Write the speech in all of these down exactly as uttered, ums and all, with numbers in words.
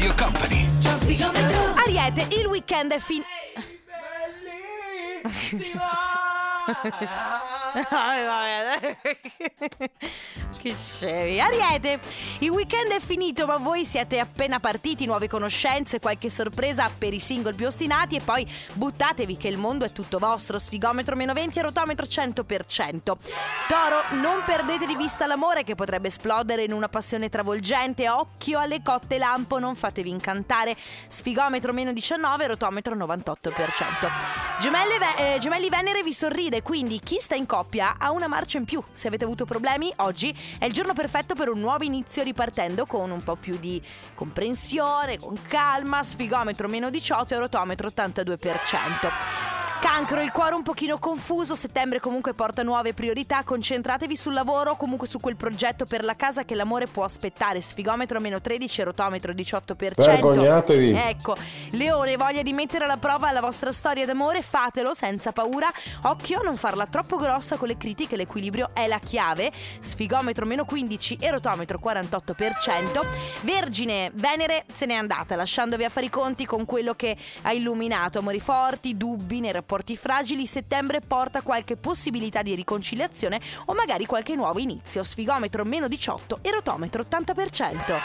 Radio Company. Ariete, il weekend è fin... Che scemi. Ariete, il weekend è finito, ma voi siete appena partiti, nuove conoscenze, qualche sorpresa per i single più ostinati e poi buttatevi che il mondo è tutto vostro. Sfigometro meno venti e rotometro cento per cento. Toro, non perdete di vista l'amore che potrebbe esplodere in una passione travolgente. Occhio alle cotte lampo, non fatevi incantare. Sfigometro meno diciannove, rotometro novantotto per cento. Gemelle, eh, gemelli Venere vi sorride, quindi chi sta in coppia ha una marcia in più. Se avete avuto problemi, oggi è il giorno perfetto per un nuovo inizio, ripartendo con un po' più di comprensione, con calma. Sfigometro meno diciotto e rotometro ottantadue per cento. Cancro, il cuore un pochino confuso, settembre comunque porta nuove priorità, concentratevi sul lavoro, comunque su quel progetto per la casa che l'amore può aspettare. Sfigometro meno tredici e rotometro diciotto per cento. Vergognatevi. Ecco, Leone, voglia di mettere alla prova la vostra storia d'amore, fatelo senza paura. Occhio a non farla troppo grossa con le critiche, l'equilibrio è la chiave. Sfigometro meno quindici e rotometro quarantotto per cento. Vergine, Venere se n'è andata, lasciandovi a fare i conti con quello che ha illuminato. Amori forti, dubbi nei rapporti fragili. Settembre porta qualche possibilità di riconciliazione o magari qualche nuovo inizio. Sfigometro meno diciotto e rotometro ottanta per cento.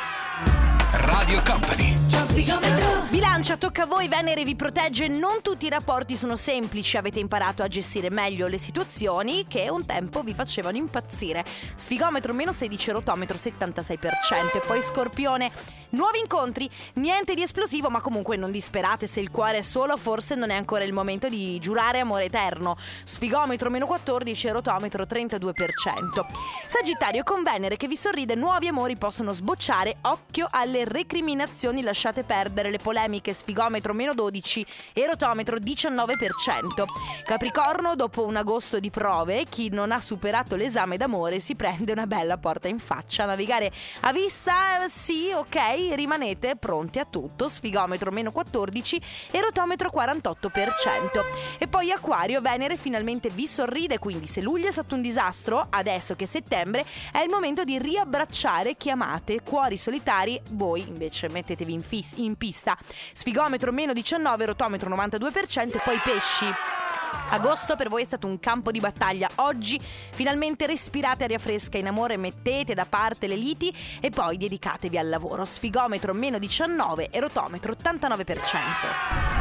Radio Company. Bilancia, tocca a voi. Venere vi protegge. Non tutti i rapporti sono semplici. Avete imparato a gestire meglio le situazioni che un tempo vi facevano impazzire. Sfigometro meno sedici, rotometro settantasei per cento. E poi Scorpione, nuovi incontri. Niente di esplosivo, ma comunque non disperate. Se il cuore è solo, forse non è ancora il momento di giurare amore eterno. Sfigometro meno quattordici e rotometro trentadue per cento. Sagittario, con Venere che vi sorride, nuovi amori possono sbocciare. Occhio alle recriminazioni, lasciate perdere le polemiche. Sfigometro meno dodici e rotometro diciannove per cento. Capricorno, dopo un agosto di prove, chi non ha superato l'esame d'amore si prende una bella porta in faccia. Navigare a vista, sì, ok, rimanete pronti a tutto. Sfigometro meno quattordici e rotometro quarantotto per cento. E poi Acquario, Venere finalmente vi sorride, quindi se luglio è stato un disastro, adesso che è settembre è il momento di riabbracciare chi amate. Cuori solitari, voi invece mettetevi in, fis- in pista. Sfigometro meno diciannove, rotometro novantadue per cento. E poi Pesci, agosto per voi è stato un campo di battaglia. Oggi finalmente respirate aria fresca in amore, mettete da parte le liti e poi dedicatevi al lavoro. Sfigometro meno diciannove e rotometro ottantanove per cento.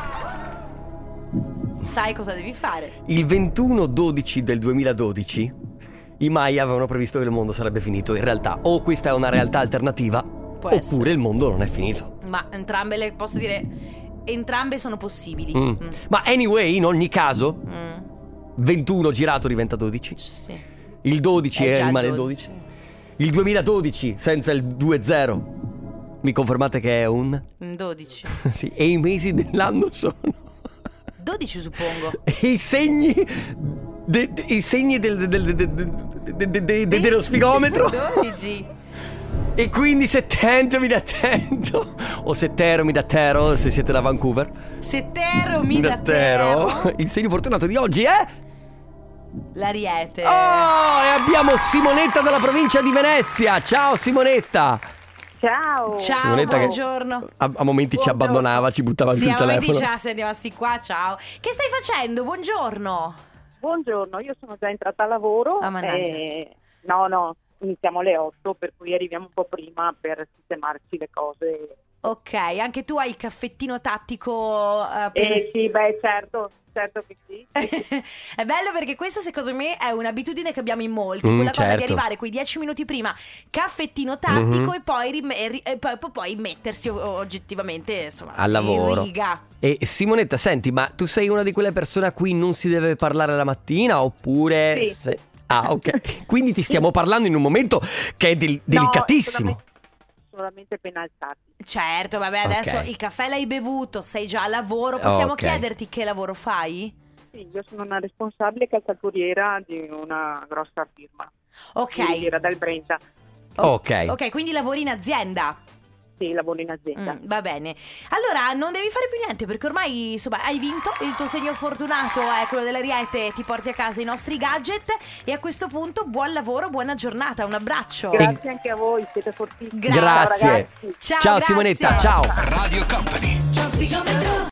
Sai cosa devi fare? Il ventuno dodici del duemiladodici i Maya avevano previsto che il mondo sarebbe finito. In realtà o questa è una realtà alternativa Può oppure essere. il mondo non è finito. Ma entrambe le posso dire, entrambe sono possibili. Mm. Mm. Ma anyway, in ogni caso, Mm. ventuno girato diventa dodici. Sì. Il dodici È è già rimane il dodici. dodici. Il duemiladodici senza il due zero. Mi confermate che è un? dodici. Sì, e i mesi dell'anno sono dodici suppongo. e i segni de, de, i segni del, del, del, del, del, del, del, dello sfigometro. dodici. E quindi settentomi da attento. O setteromi da tero se siete da Vancouver. Settero mi da tero. Il segno fortunato di oggi è L'Ariete. Oh, e abbiamo Simonetta dalla provincia di Venezia. Ciao Simonetta. Ciao. Ciao, Simonetta che buongiorno. a, a momenti ci Buongiorno. abbandonava, ci buttava giù Sì, il a momenti telefono. ce la sentiamo sti qua, ciao. Che stai facendo? Buongiorno. Buongiorno, io sono già entrata a lavoro. Ah, mannaggia. e... No, no, iniziamo alle otto, per cui arriviamo un po' prima per sistemarci le cose. Ok, anche tu hai il caffettino tattico eh, per... Eh sì, beh, certo, certo che sì. È bello perché questa secondo me è un'abitudine che abbiamo in molti, Mm, quella cosa di certo. arrivare quei dieci minuti prima, caffettino tattico Mhm. e poi, rim- e ri- e poi, poi- poi mettersi o- oggettivamente insomma Al lavoro. in riga. E Simonetta, senti, ma tu sei una di quelle persone a cui non si deve parlare la mattina oppure... Sì. se- Ah, ok. Quindi ti stiamo parlando in un momento che è del- delicatissimo. No, solamente, solamente appena alzati. Certo, vabbè, adesso Ok. il caffè l'hai bevuto, sei già a lavoro, possiamo Ok. chiederti che lavoro fai? Sì, io sono una responsabile calzaturiera di una grossa firma. Ok. Era dal Brenta. Ok. Ok, quindi lavori in azienda. sì, lavoro in azienda. Mm, va bene. Allora non devi fare più niente perché ormai insomma hai vinto. Il tuo segno fortunato è quello dell'Ariete, ti porti a casa i nostri gadget. E a questo punto buon lavoro, buona giornata, un abbraccio. Grazie anche a voi, siete fortissimi. Grazie. Ciao, Grazie. ragazzi. Ciao, Ciao grazie. Simonetta, ciao. Radio Company.